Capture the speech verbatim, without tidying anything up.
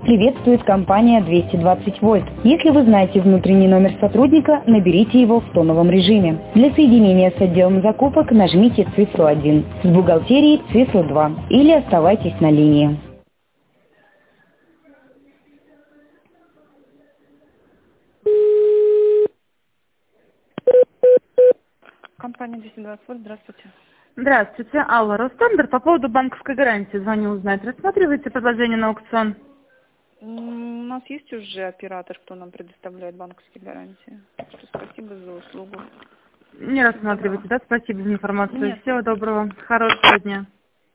приветствует компания двести двадцать вольт. Если вы знаете внутренний номер сотрудника, наберите его в тоновом режиме. Для соединения с отделом закупок нажмите цифру один, с бухгалтерией цифру два или оставайтесь на линии. Компания двести двадцать вольт, здравствуйте. Здравствуйте, Алла, Росстендер. По поводу банковской гарантии звоню узнать. Рассматриваете предложение на аукцион? М, У нас есть уже оператор, кто нам предоставляет банковские гарантии. Так что спасибо за услугу. Не рассматриваете, да? Спасибо за информацию. Нет. Всего доброго. Хорошего дня.